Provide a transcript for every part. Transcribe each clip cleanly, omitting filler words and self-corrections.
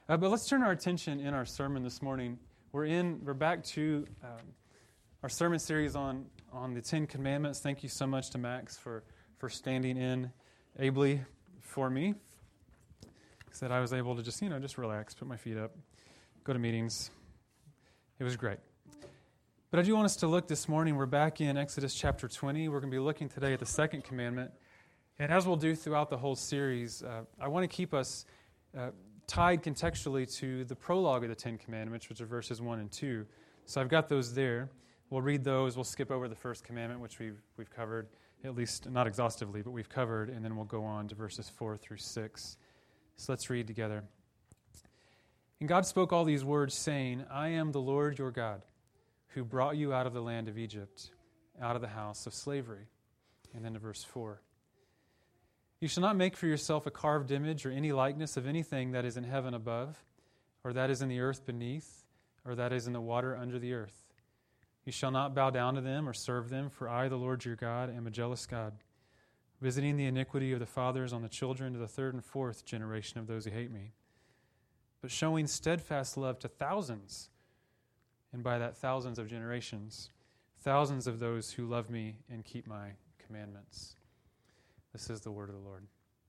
But let's turn our attention in our sermon this morning. We're back to our sermon series on the Ten Commandments. Thank you so much to Max for standing in ably for me, so that I was able to just relax, put my feet up, go to meetings. It was great. But I do want us to look this morning. We're back in Exodus chapter 20. We're going to be looking today at the second commandment. And as we'll do throughout the whole series, I want to keep us tied contextually to the prologue of the Ten Commandments, which are verses 1 and 2. So I've got those there. We'll read those. We'll skip over the first commandment, which we've covered, at least not exhaustively, but we've covered, and then we'll go on to verses 4 through 6. So let's read together. And God spoke all these words, saying, I am the Lord your God, who brought you out of the land of Egypt, out of the house of slavery. And then to verse 4. You shall not make for yourself a carved image or any likeness of anything that is in heaven above, or that is in the earth beneath, or that is in the water under the earth. You shall not bow down to them or serve them, for I, the Lord your God, am a jealous God, visiting the iniquity of the fathers on the children to the third and fourth generation of those who hate me, but showing steadfast love to thousands, and by that thousands of generations, thousands of those who love me and keep my commandments. This is the word of the Lord.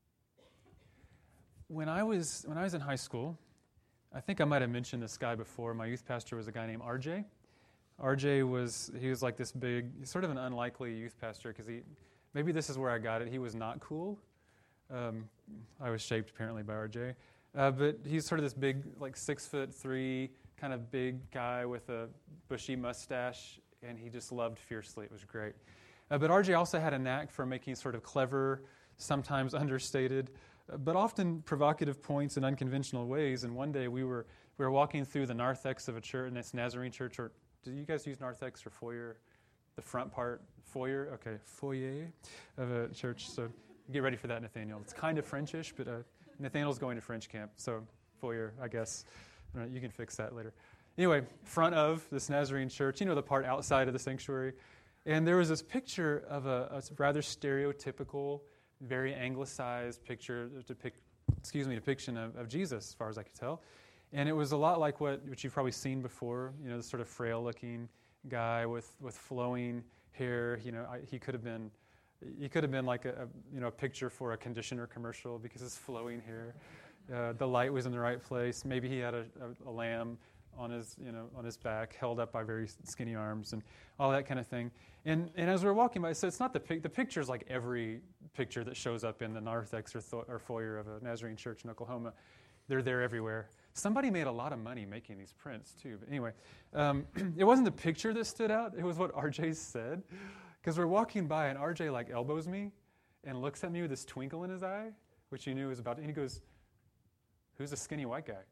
When I was in high school, I think I might have mentioned this guy before. My youth pastor was a guy named RJ. RJ was like this big, sort of an unlikely youth pastor, because maybe this is where I got it. He was not cool. I was shaped apparently by RJ. But he's sort of this big, like 6'3", kind of big guy with a bushy mustache, and he just loved fiercely. It was great. But RJ also had a knack for making sort of clever, sometimes understated, but often provocative points in unconventional ways. And one day we were walking through the narthex of a church, and it's Nazarene Church. Or do you guys use narthex or foyer? The front part, foyer? Okay, foyer of a church. So get ready for that, Nathaniel. It's kind of Frenchish, but Nathaniel's going to French camp, so foyer, I guess. You can fix that later. Anyway, front of this Nazarene church, the part outside of the sanctuary. And there was this picture of a rather stereotypical, very anglicized depiction of Jesus, as far as I could tell. And it was a lot like what you've probably seen before, this sort of frail-looking guy with flowing hair. He could have been like a picture for a conditioner commercial because his flowing hair. The light was in the right place. Maybe he had a lamb on his back, held up by very skinny arms, and all that kind of thing. And as we were walking by, so it's not the picture's like every picture that shows up in the narthex or foyer of a Nazarene church in Oklahoma. They're there everywhere. Somebody made a lot of money making these prints too. But anyway, it wasn't the picture that stood out. It was what RJ said. Because we're walking by and RJ elbows me and looks at me with this twinkle in his eye, which he knew was about. And he goes, "Who's the skinny white guy?"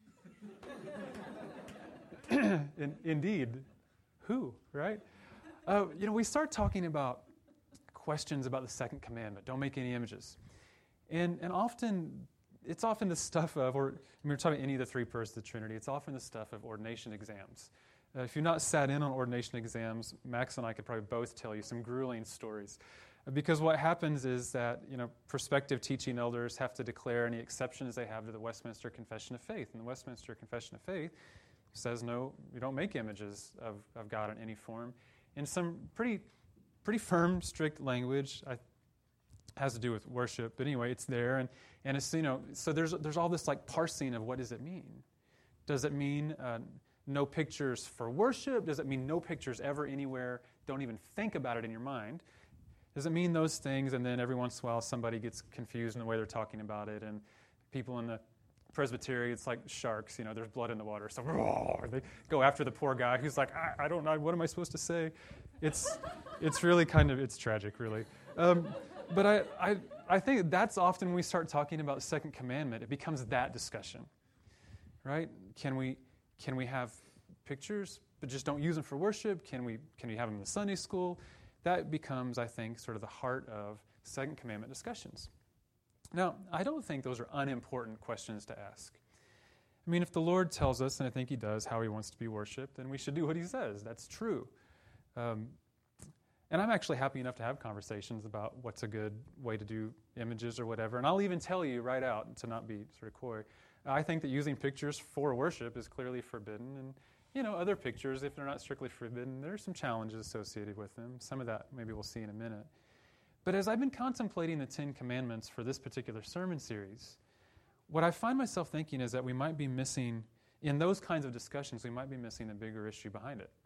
Indeed, who, right? We start talking about questions about the second commandment. Don't make any images. And often, it's often the stuff of, we're talking about any of the three persons of the Trinity, it's often the stuff of ordination exams. If you've not sat in on ordination exams, Max and I could probably both tell you some grueling stories. Because what happens is that, prospective teaching elders have to declare any exceptions they have to the Westminster Confession of Faith. And the Westminster Confession of Faith says, no, you don't make images of God in any form. In some pretty firm, strict language, has to do with worship. But anyway, it's there. And it's, so there's all this parsing of what does it mean? Does it mean no pictures for worship? Does it mean no pictures ever anywhere? Don't even think about it in your mind. Does it mean those things? And then every once in a while somebody gets confused in the way they're talking about it, and people in the presbytery, it's like sharks, there's blood in the water. So they go after the poor guy who's like, I don't know, what am I supposed to say? It's really it's tragic, really. But I think that's often when we start talking about the second commandment, it becomes that discussion, right? Can we have pictures, but just don't use them for worship? Can we have them in the Sunday school? That becomes, I think, sort of the heart of second commandment discussions. Now, I don't think those are unimportant questions to ask. I mean, if the Lord tells us, and I think He does, how He wants to be worshipped, then we should do what He says. That's true. And I'm actually happy enough to have conversations about what's a good way to do images or whatever. And I'll even tell you right out, to not be sort of coy, I think that using pictures for worship is clearly forbidden. And, other pictures, if they're not strictly forbidden, there are some challenges associated with them. Some of that maybe we'll see in a minute. But as I've been contemplating the Ten Commandments for this particular sermon series, what I find myself thinking is that we might be missing, in those kinds of discussions, we might be missing the bigger issue behind it.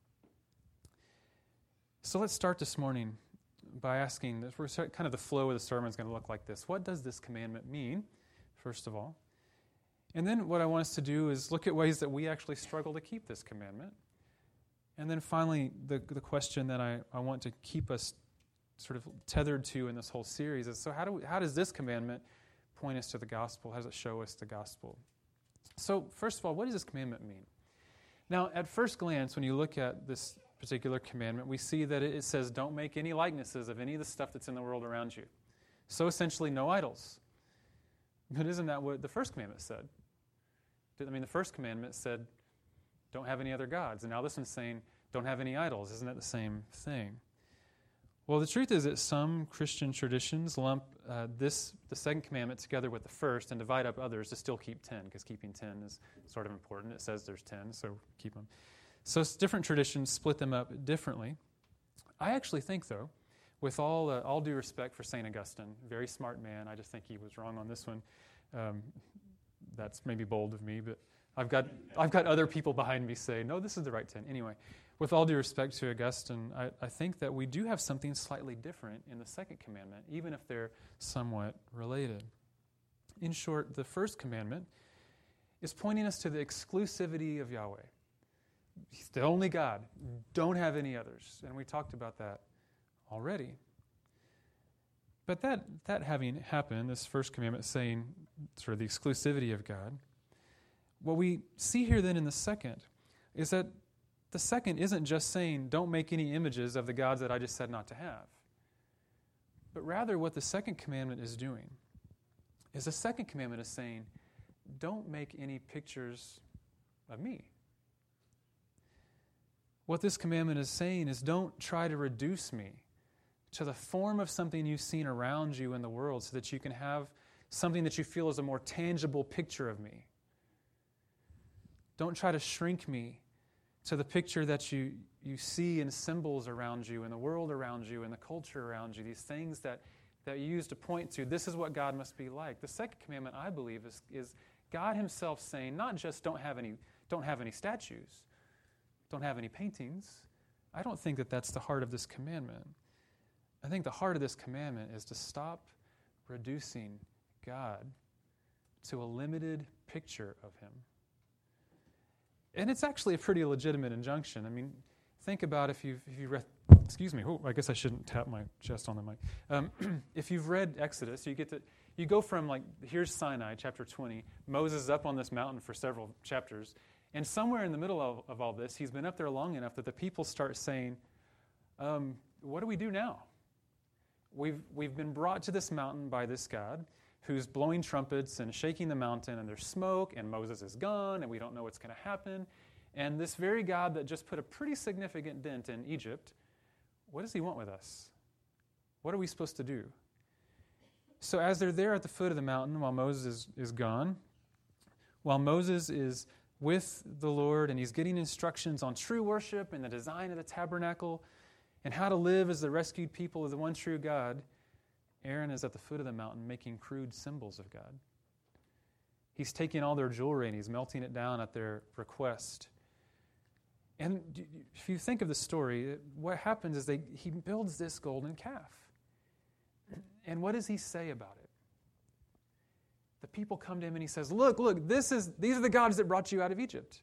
So let's start this morning by asking, kind of the flow of the sermon is going to look like this. What does this commandment mean, first of all? And then what I want us to do is look at ways that we actually struggle to keep this commandment. And then finally, the question that I want to keep us sort of tethered to in this whole series is, so how does this commandment point us to the gospel? How does it show us the gospel? So first of all, what does this commandment mean? Now, at first glance, when you look at this particular commandment, we see that it says, don't make any likenesses of any of the stuff that's in the world around you. So essentially, no idols. But isn't that what the first commandment said? The first commandment said, don't have any other gods. And now this one's saying, don't have any idols. Isn't that the same thing? Well, the truth is that some Christian traditions lump the second commandment together with the first and divide up others to still keep 10, because keeping 10 is sort of important. It says there's 10, so keep them. So different traditions split them up differently. I actually think, though, with all due respect for St. Augustine, very smart man, I just think he was wrong on this one. That's maybe bold of me, but I've got other people behind me say, no, this is the right 10. Anyway, with all due respect to Augustine, I think that we do have something slightly different in the second commandment, even if they're somewhat related. In short, the first commandment is pointing us to the exclusivity of Yahweh. He's the only God. Don't have any others. And we talked about that already. But that having happened, this first commandment saying sort of the exclusivity of God, what we see here then in the second is that the second isn't just saying, don't make any images of the gods that I just said not to have. But rather what the second commandment is doing is the second commandment is saying, don't make any pictures of me. What this commandment is saying is, don't try to reduce me to the form of something you've seen around you in the world so that you can have something that you feel is a more tangible picture of me. Don't try to shrink me to the picture that you see in symbols around you, in the world around you, in the culture around you, these things that you use to point to, this is what God must be like. The second commandment, I believe, is God himself saying, not just don't have any statues, don't have any paintings. I don't think that that's the heart of this commandment. I think the heart of this commandment is to stop reducing God to a limited picture of him. And it's actually a pretty legitimate injunction. I mean, think about if you read, I guess I shouldn't tap my chest on the mic. If you've read Exodus, you go from here's Sinai, chapter 20. Moses is up on this mountain for several chapters. And somewhere in the middle of all this, he's been up there long enough that the people start saying, what do we do now? We've been brought to this mountain by this God who's blowing trumpets and shaking the mountain, and there's smoke, and Moses is gone, and we don't know what's going to happen. And this very God that just put a pretty significant dent in Egypt, what does he want with us? What are we supposed to do? So as they're there at the foot of the mountain while Moses is gone, while Moses is with the Lord and he's getting instructions on true worship and the design of the tabernacle and how to live as the rescued people of the one true God, Aaron is at the foot of the mountain making crude symbols of God. He's taking all their jewelry and he's melting it down at their request. And if you think of the story, what happens is he builds this golden calf. And what does he say about it? The people come to him and he says, look, these are the gods that brought you out of Egypt.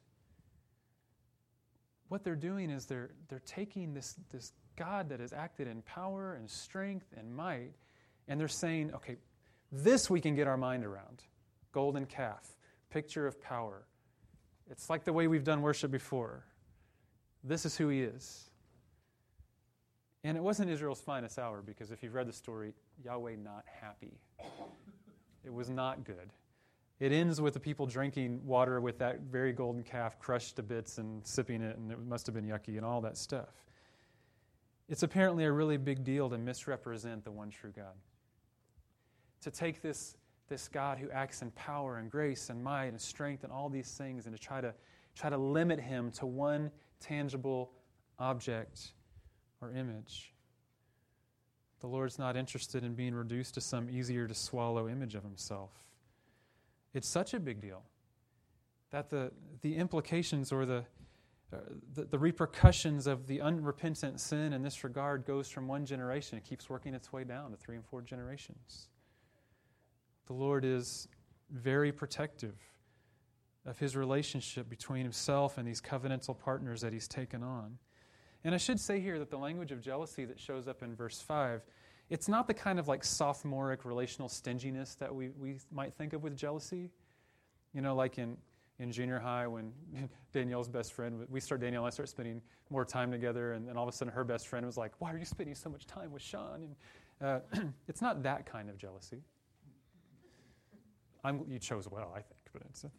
What they're doing is they're taking this God that has acted in power and strength and might, and they're saying, okay, this we can get our mind around. Golden calf, picture of power. It's like the way we've done worship before. This is who he is. And it wasn't Israel's finest hour, because if you've read the story, Yahweh not happy. It was not good. It ends with the people drinking water with that very golden calf crushed to bits and sipping it, and it must have been yucky and all that stuff. It's apparently a really big deal to misrepresent the one true God. To take this this God who acts in power and grace and might and strength and all these things, and to try to limit him to one tangible object or image. The Lord's not interested in being reduced to some easier to swallow image of himself. It's such a big deal that the implications or the repercussions of the unrepentant sin in this regard goes from one generation. It keeps working its way down to 3 and 4 generations. The Lord is very protective of his relationship between himself and these covenantal partners that he's taken on. And I should say here that the language of jealousy that shows up in verse 5, it's not the kind of like sophomoric relational stinginess that we might think of with jealousy. You know, like in junior high when Danielle's best friend, Danielle and I start spending more time together, and then all of a sudden her best friend was like, "Why are you spending so much time with Sean?" And it's not that kind of jealousy. You chose well, I think, but it's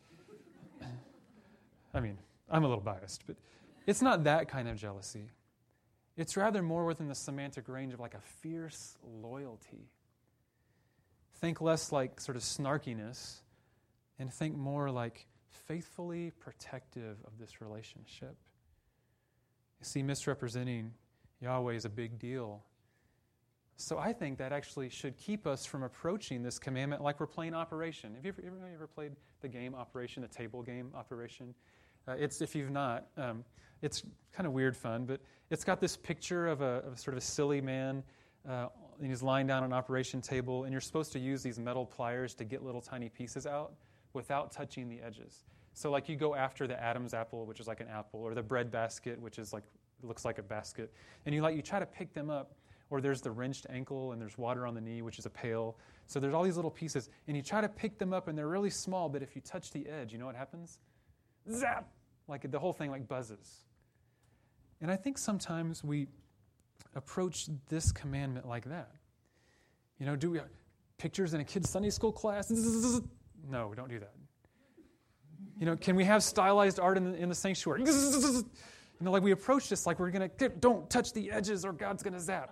I'm a little biased, but it's not that kind of jealousy. It's rather more within the semantic range of like a fierce loyalty. Think less like sort of snarkiness, and think more like faithfully protective of this relationship. You see, misrepresenting Yahweh is a big deal. So I think that actually should keep us from approaching this commandment like we're playing Operation. Have you ever played the game Operation, the table game Operation? If you've not, it's kind of weird fun, but it's got this picture of a sort of a silly man, and he's lying down on an operation table, and you're supposed to use these metal pliers to get little tiny pieces out without touching the edges. So like you go after the Adam's apple, which is like an apple, or the bread basket, which is like looks like a basket, and you try to pick them up. Or there's the wrenched ankle, and there's water on the knee, which is a pail. So there's all these little pieces, and you try to pick them up, and they're really small, but if you touch the edge, you know what happens? Zap! Like the whole thing like buzzes. And I think sometimes we approach this commandment like that. You know, do we have pictures in a kid's Sunday school class? No, we don't do that. You know, can we have stylized art in the sanctuary? You know, like we approach this like we're going to, don't touch the edges or God's going to zap.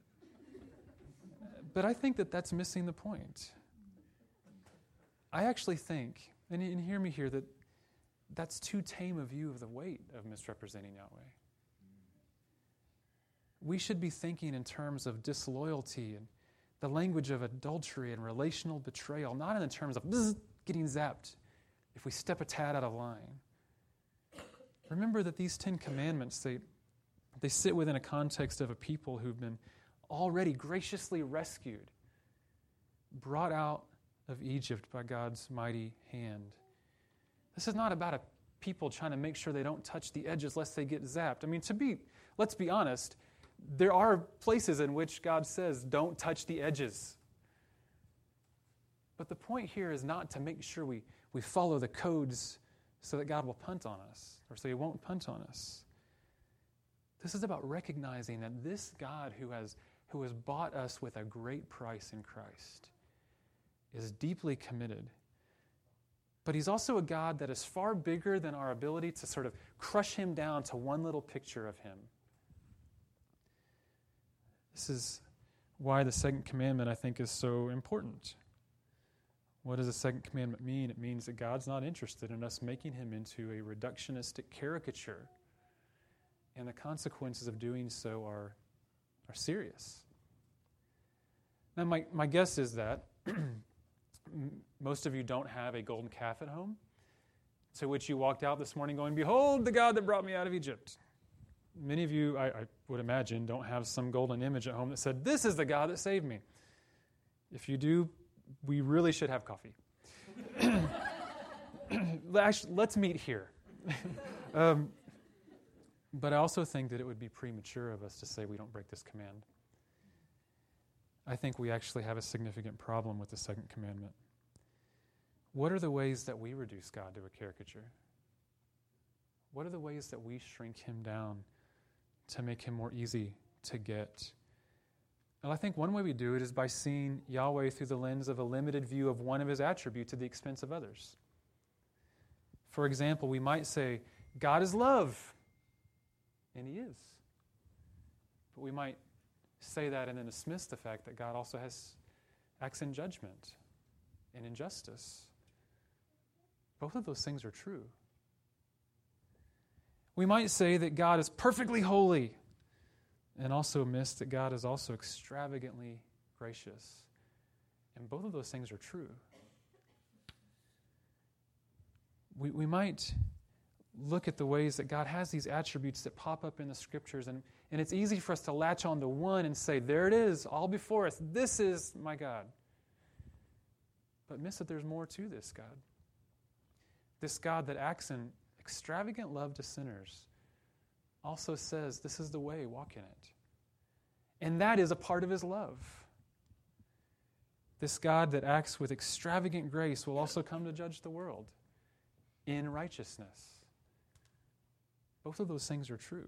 But I think that that's missing the point. I actually think, and hear me here, that that's too tame a view of the weight of misrepresenting Yahweh. We should be thinking in terms of disloyalty and the language of adultery and relational betrayal, not in the terms of getting zapped if we step a tad out of line. Remember that these 10 commandments, they sit within a context of a people who've been already graciously rescued, brought out of Egypt by God's mighty hand. This is not about a people trying to make sure they don't touch the edges lest they get zapped. I mean, let's be honest, there are places in which God says, don't touch the edges. But the point here is not to make sure we follow the codes so that God will punt on us, or so he won't punt on us. This is about recognizing that this God who has bought us with a great price in Christ is deeply committed. But he's also a God that is far bigger than our ability to sort of crush him down to one little picture of him. This is why the second commandment, I think, is so important. What does the second commandment mean? It means that God's not interested in us making him into a reductionistic caricature. And the consequences of doing so are serious. Now, my guess is that most of you don't have a golden calf at home, to which you walked out this morning going, "Behold the God that brought me out of Egypt." Many of you, I would imagine, don't have some golden image at home that said, "This is the God that saved me." If you do, we really should have coffee. Actually, let's meet here. But I also think that it would be premature of us to say we don't break this command. I think we actually have a significant problem with the second commandment. What are the ways that we reduce God to a caricature? What are the ways that we shrink him down to make him more easy to get? And I think one way we do it is by seeing Yahweh through the lens of a limited view of one of his attributes at the expense of others. For example, we might say, God is love, and he is. But we might say that and then dismiss the fact that God also acts in judgment, and injustice. Both of those things are true. We might say that God is perfectly holy and also miss that God is also extravagantly gracious. And both of those things are true. We might look at the ways that God has these attributes that pop up in the Scriptures, and it's easy for us to latch on to one and say, there it is, all before us. This is my God. But miss that there's more to this God. This God that acts in extravagant love to sinners also says, this is the way, walk in it. And that is a part of his love. This God that acts with extravagant grace will also come to judge the world in righteousness. Both of those things are true.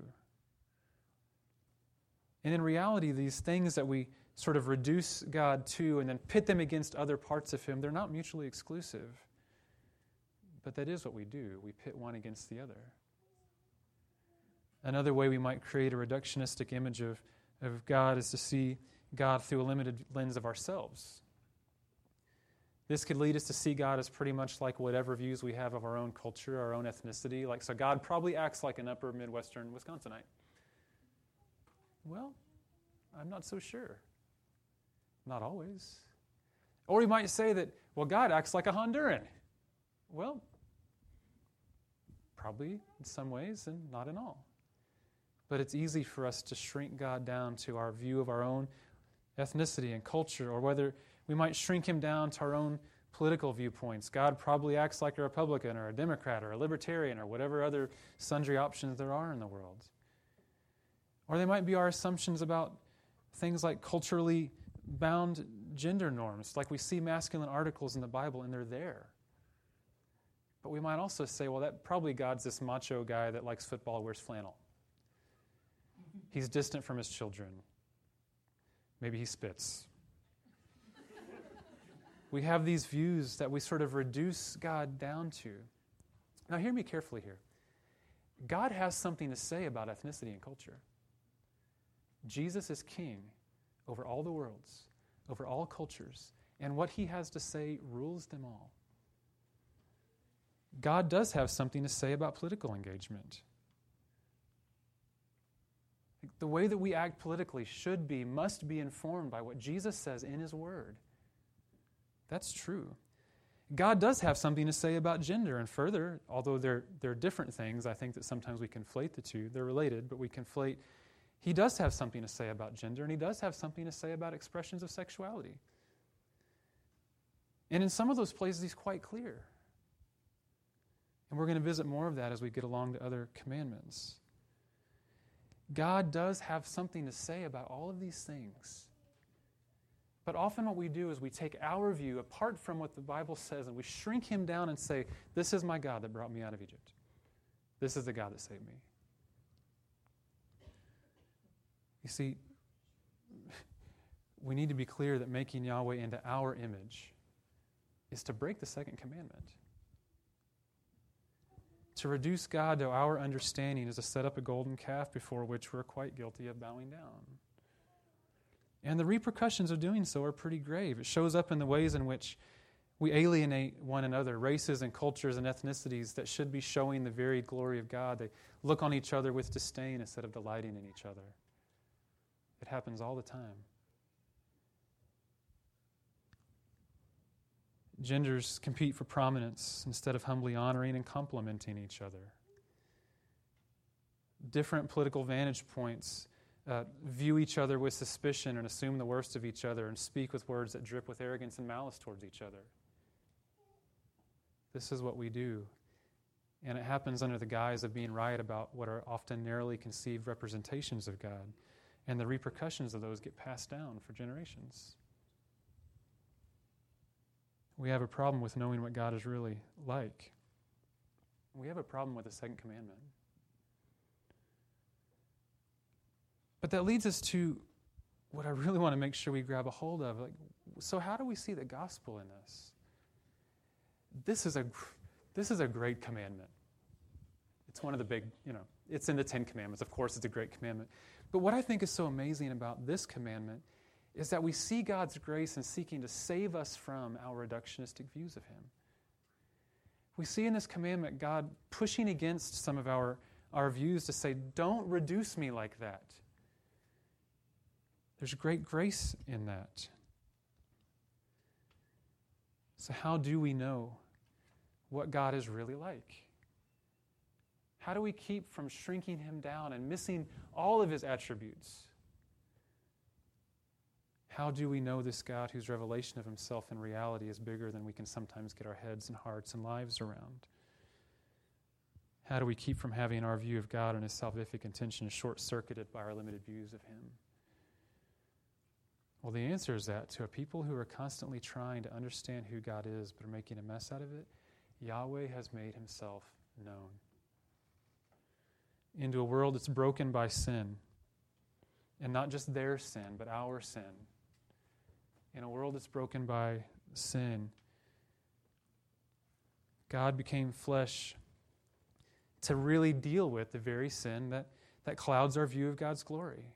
And in reality, these things that we sort of reduce God to and then pit them against other parts of him, they're not mutually exclusive. But that is what we do. We pit one against the other. Another way we might create a reductionistic image of God is to see God through a limited lens of ourselves. This could lead us to see God as pretty much like whatever views we have of our own culture, our own ethnicity. So God probably acts like an upper Midwestern Wisconsinite. Well, I'm not so sure. Not always. Or we might say that, well, God acts like a Honduran. Well, probably in some ways and not in all. But it's easy for us to shrink God down to our view of our own ethnicity and culture, or whether we might shrink him down to our own political viewpoints. God probably acts like a Republican or a Democrat or a Libertarian or whatever other sundry options there are in the world. Or they might be our assumptions about things like culturally bound gender norms, like we see masculine articles in the Bible and they're there. But we might also say, well, that probably God's this macho guy that likes football, wears flannel. He's distant from his children. Maybe he spits. We have these views that we sort of reduce God down to. Now, hear me carefully here. God has something to say about ethnicity and culture. Jesus is king over all the worlds, over all cultures, and what he has to say rules them all. God does have something to say about political engagement. The way that we act politically must be informed by what Jesus says in his word. That's true. God does have something to say about gender, and further, although they're different things, I think that sometimes we conflate the two. They're related, but we conflate. He does have something to say about gender, and he does have something to say about expressions of sexuality. And in some of those places, he's quite clear. And we're going to visit more of that as we get along to other commandments. God does have something to say about all of these things. But often what we do is we take our view apart from what the Bible says and we shrink him down and say, this is my God that brought me out of Egypt. This is the God that saved me. You see, we need to be clear that making Yahweh into our image is to break the second commandment. To reduce God to our understanding is to set up a golden calf before which we're quite guilty of bowing down. And the repercussions of doing so are pretty grave. It shows up in the ways in which we alienate one another, races and cultures and ethnicities that should be showing the varied glory of God. They look on each other with disdain instead of delighting in each other. It happens all the time. Genders compete for prominence instead of humbly honoring and complimenting each other. Different political vantage points view each other with suspicion and assume the worst of each other and speak with words that drip with arrogance and malice towards each other. This is what we do. And it happens under the guise of being right about what are often narrowly conceived representations of God. And the repercussions of those get passed down for generations. We have a problem with knowing what God is really like. We have a problem with the second commandment. But that leads us to what I really want to make sure we grab a hold of. So how do we see the gospel in this? This is a great commandment. It's one of the big, it's in the Ten Commandments. Of course, it's a great commandment. But what I think is so amazing about this commandment is that we see God's grace in seeking to save us from our reductionistic views of him. We see in this commandment God pushing against some of our views to say, don't reduce me like that. There's great grace in that. So how do we know what God is really like? How do we keep from shrinking him down and missing all of his attributes? How do we know this God whose revelation of himself in reality is bigger than we can sometimes get our heads and hearts and lives around? How do we keep from having our view of God and his salvific intention short-circuited by our limited views of him? Well, the answer is that to a people who are constantly trying to understand who God is but are making a mess out of it, Yahweh has made himself known. Into a world that's broken by sin, and not just their sin, but our sin. In a world that's broken by sin, God became flesh to really deal with the very sin that clouds our view of God's glory.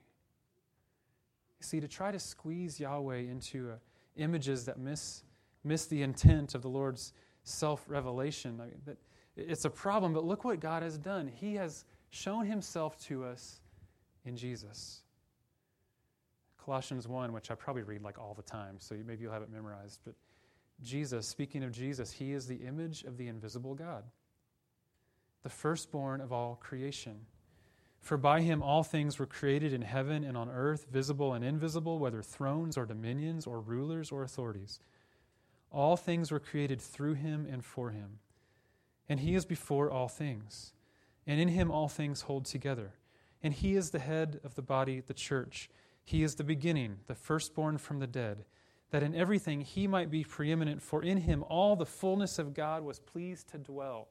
You see, to try to squeeze Yahweh into images that miss the intent of the Lord's self-revelation, that it's a problem, but look what God has done. He has shown himself to us in Jesus. Colossians 1, which I probably read like all the time, so maybe you'll have it memorized. But Jesus, speaking of Jesus, he is the image of the invisible God, the firstborn of all creation. For by him all things were created in heaven and on earth, visible and invisible, whether thrones or dominions or rulers or authorities. All things were created through him and for him. And he is before all things. And in him all things hold together. And he is the head of the body, the church. He is the beginning, the firstborn from the dead, that in everything he might be preeminent, for in him all the fullness of God was pleased to dwell,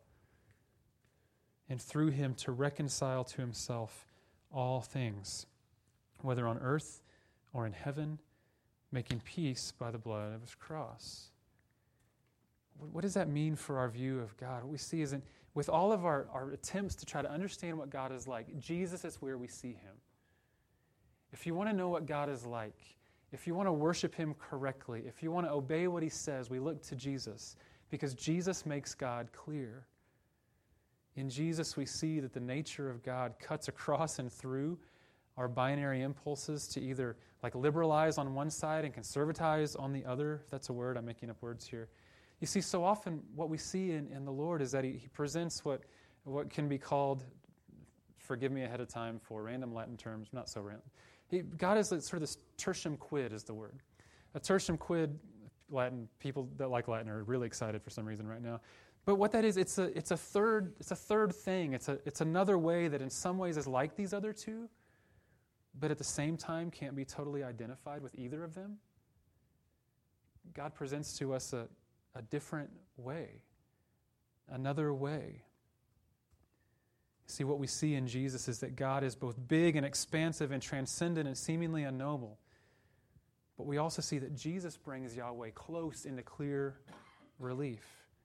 and through him to reconcile to himself all things, whether on earth or in heaven, making peace by the blood of his cross. What does that mean for our view of God? What we see is, with all of our attempts to try to understand what God is like, Jesus is where we see him. If you want to know what God is like, if you want to worship him correctly, if you want to obey what he says, we look to Jesus, because Jesus makes God clear. In Jesus, we see that the nature of God cuts across and through our binary impulses to either liberalize on one side and conservatize on the other. If that's a word, I'm making up words here. You see, so often what we see in the Lord is that he presents what can be called, forgive me ahead of time for random Latin terms, not so random. God is sort of this tertium quid is the word. A tertium quid, Latin, people that like Latin are really excited for some reason right now. But what that is, it's a third thing. It's another way that in some ways is like these other two, but at the same time can't be totally identified with either of them. God presents to us a different way, another way. See, what we see in Jesus is that God is both big and expansive and transcendent and seemingly unknowable. But we also see that Jesus brings Yahweh close into clear relief.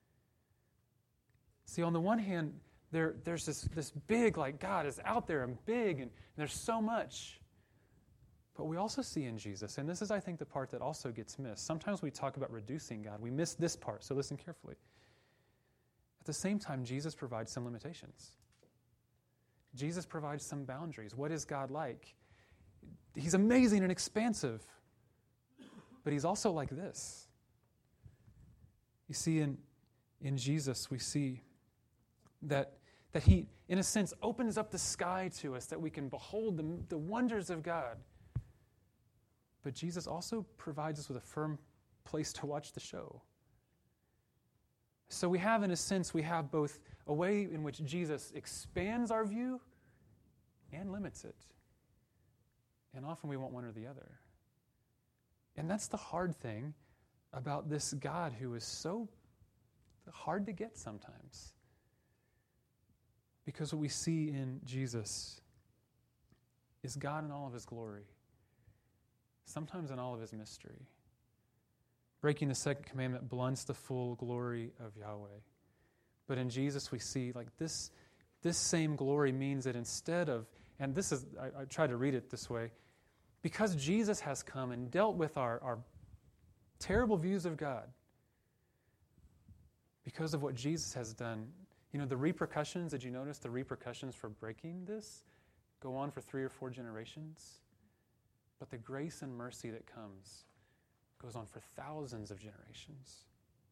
See, on the one hand, there's this big, God is out there and big, and there's so much. But we also see in Jesus, and this is, I think, the part that also gets missed. Sometimes we talk about reducing God. We miss this part, so listen carefully. At the same time, Jesus provides some limitations. Jesus provides some boundaries. What is God like? He's amazing and expansive, but he's also like this. You see, in Jesus, we see that he, in a sense, opens up the sky to us, that we can behold the wonders of God. But Jesus also provides us with a firm place to watch the show. So we have, in a sense, we have both a way in which Jesus expands our view and limits it. And often we want one or the other. And that's the hard thing about this God who is so hard to get sometimes. Because what we see in Jesus is God in all of his glory, sometimes in all of his mystery. Breaking the second commandment blunts the full glory of Yahweh. But in Jesus we see this same glory means that instead of, and this is, I try to read it this way, Because Jesus has come and dealt with our terrible views of God, because of what Jesus has done, the repercussions, did you notice the repercussions for breaking this go on for 3 or 4 generations? But the grace and mercy that comes goes on for thousands of generations.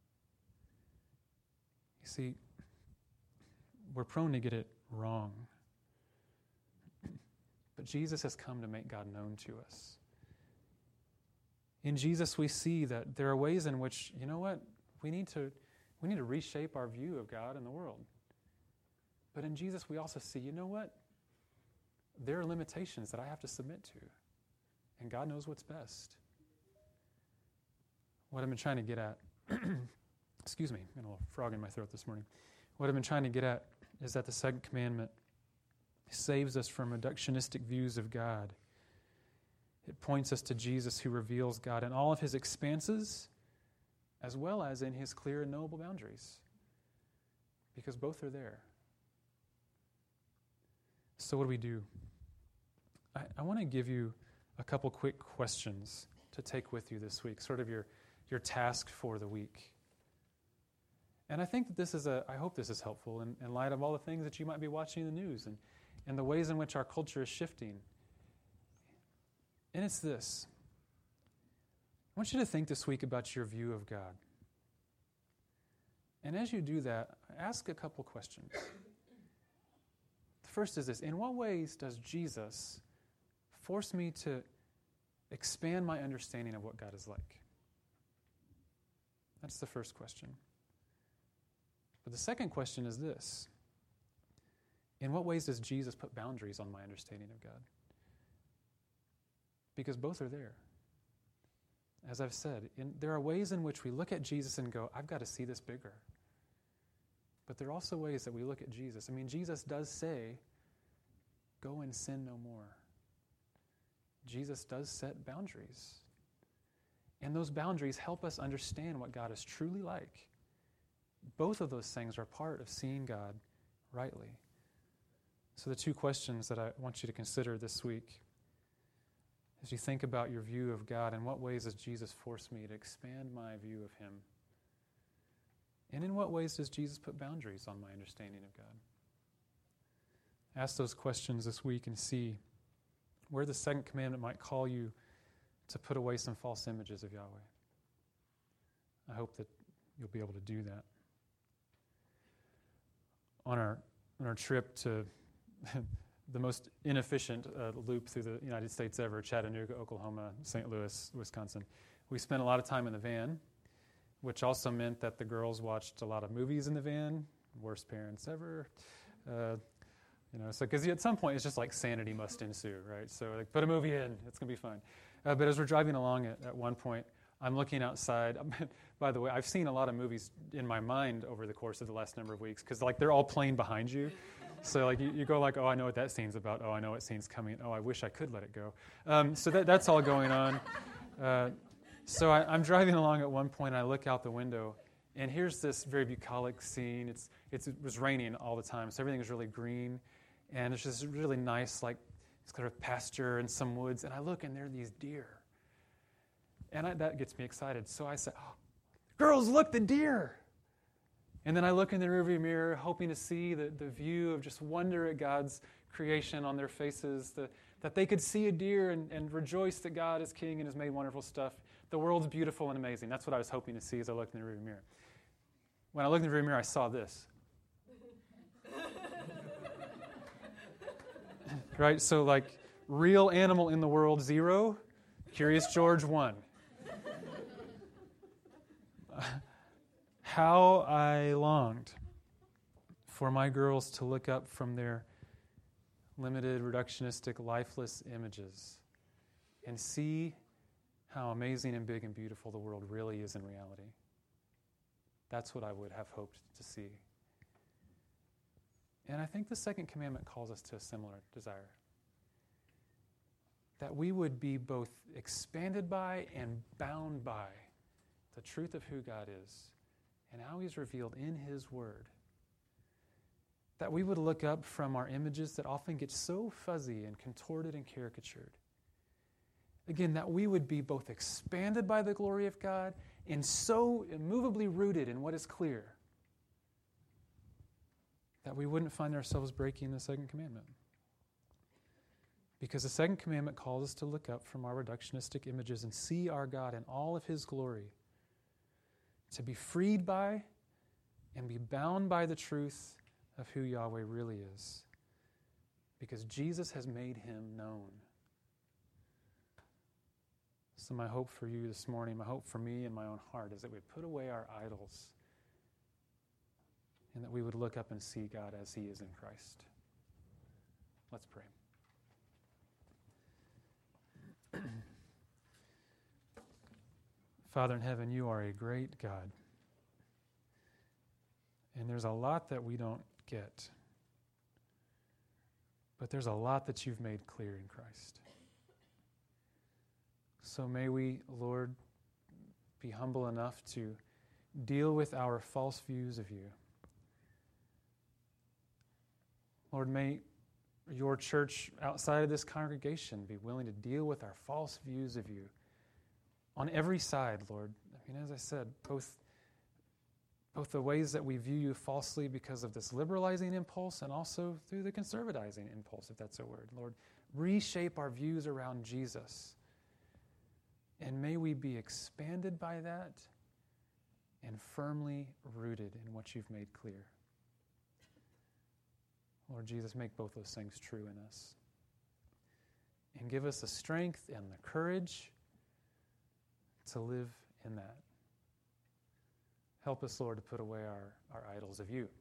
You see, we're prone to get it wrong. But Jesus has come to make God known to us. In Jesus, we see that there are ways in which, we need to reshape our view of God and the world. But in Jesus, we also see, there are limitations that I have to submit to. And God knows what's best. What I've been trying to get at, excuse me, I got a little frog in my throat this morning. What I've been trying to get at is that the second commandment saves us from reductionistic views of God. It points us to Jesus, who reveals God in all of his expanses, as well as in his clear and knowable boundaries, because both are there. So what do? I want to give you a couple quick questions to take with you this week, sort of your task for the week. And I think that I hope this is helpful in light of all the things that you might be watching in the news and the ways in which our culture is shifting. And it's this. I want you to think this week about your view of God. And as you do that, ask a couple questions. The first is this: in what ways does Jesus force me to expand my understanding of what God is like? That's the first question. But the second question is this: in what ways does Jesus put boundaries on my understanding of God? Because both are there. As I've said, there are ways in which we look at Jesus and go, I've got to see this bigger. But there are also ways that we look at Jesus. Jesus does say, go and sin no more. Jesus does set boundaries. And those boundaries help us understand what God is truly like. Both of those things are part of seeing God rightly. So the 2 questions that I want you to consider this week, as you think about your view of God, in what ways does Jesus force me to expand my view of him? And in what ways does Jesus put boundaries on my understanding of God? Ask those questions this week and see where the second commandment might call you to put away some false images of Yahweh. I hope that you'll be able to do that. On our trip to the most inefficient loop through the United States ever, Chattanooga, Oklahoma, St. Louis, Wisconsin, we spent a lot of time in the van, which also meant that the girls watched a lot of movies in the van. Worst parents ever. So because at some point it's just like sanity must ensue, right? So put a movie in, it's going to be fine. But as we're driving along at one point, I'm looking outside. By the way, I've seen a lot of movies in my mind over the course of the last number of weeks because they're all playing behind you. So you go oh, I know what that scene's about. Oh, I know what scene's coming. Oh, I wish I could let it go. So that's all going on. So I'm driving along at one point, and I look out the window, and here's this very bucolic scene. It was raining all the time, so everything is really green, and it's just really nice, it's kind of pasture and some woods. And I look, and there are these deer. And that gets me excited. So I say, oh, girls, look, the deer. And then I look in the rearview mirror, hoping to see the view of just wonder at God's creation on their faces, that they could see a deer and rejoice that God is king and has made wonderful stuff. The world's beautiful and amazing. That's what I was hoping to see as I looked in the rearview mirror. When I looked in the rearview mirror, I saw this. Right? So real animal in the world, 0. Curious George, 1. How I longed for my girls to look up from their limited, reductionistic, lifeless images and see how amazing and big and beautiful the world really is in reality. That's what I would have hoped to see. And I think the second commandment calls us to a similar desire. That we would be both expanded by and bound by the truth of who God is and how He's revealed in His Word. That we would look up from our images that often get so fuzzy and contorted and caricatured Again, that we would be both expanded by the glory of God and so immovably rooted in what is clear that we wouldn't find ourselves breaking the second commandment. Because the second commandment calls us to look up from our reductionistic images and see our God in all of His glory, to be freed by and be bound by the truth of who Yahweh really is. Because Jesus has made Him known. So my hope for you this morning, my hope for me in my own heart is that we put away our idols and that we would look up and see God as He is in Christ. Let's pray. Father in heaven, you are a great God. And there's a lot that we don't get. But there's a lot that you've made clear in Christ. So may we, Lord, be humble enough to deal with our false views of you. Lord, may your church outside of this congregation be willing to deal with our false views of you on every side, Lord. I mean, as I said, both the ways that we view you falsely because of this liberalizing impulse and also through the conservatizing impulse, if that's a word. Lord, reshape our views around Jesus. And may we be expanded by that and firmly rooted in what you've made clear. Lord Jesus, make both those things true in us. And give us the strength and the courage to live in that. Help us, Lord, to put away our idols of you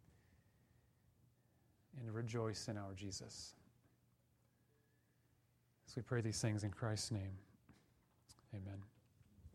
and to rejoice in our Jesus. As we pray these things in Christ's name, amen.